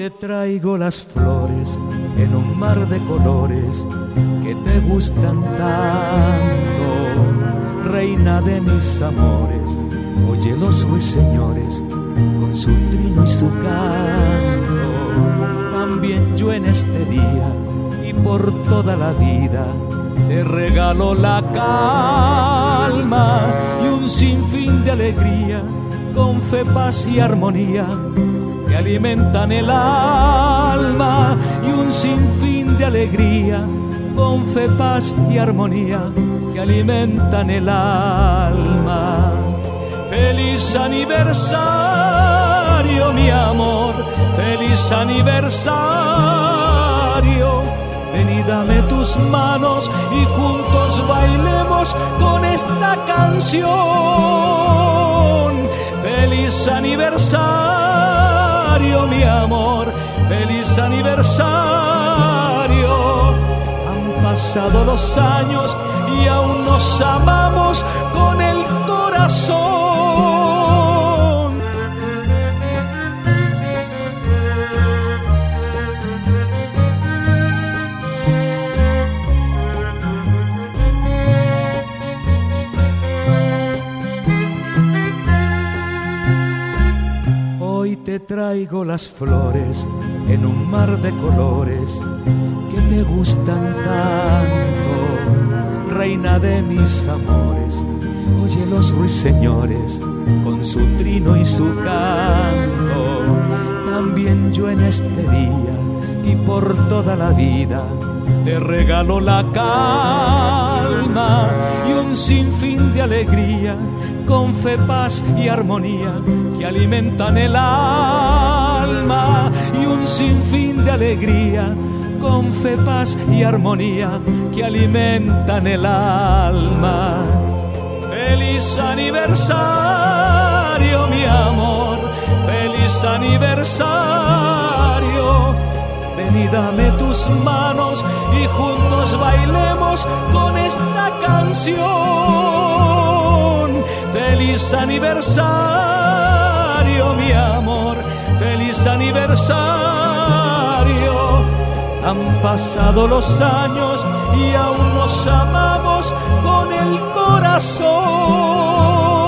te traigo las flores en un mar de colores que te gustan tanto, reina de mis amores. Oye los ruiseñores con su trino y su canto. También yo en este día y por toda la vida te regalo la calma y un sinfín de alegría, con fe, paz y armonía que alimentan el alma, y un sinfín de alegría, con fe, paz y armonía que alimentan el alma. Feliz aniversario, mi amor, feliz aniversario. Ven y dame tus manos y juntos bailemos con esta canción. Feliz aniversario, mi amor, feliz aniversario. Han pasado los años y aún nos amamos con el corazón. Hoy te traigo las flores en un mar de colores que te gustan tanto, reina de mis amores. Oye los ruiseñores con su trino y su canto. También yo en este día y por toda la vida te regalo la calma y un sinfín de alegría, con fe, paz y armonía que alimentan el alma, y un sinfín de alegría, con fe, paz y armonía que alimentan el alma. Feliz aniversario, mi amor, feliz aniversario. Ven y dame tus manos y juntos bailemos con esta canción. Feliz aniversario, mi amor, feliz aniversario. Han pasado los años y aún nos amamos con el corazón.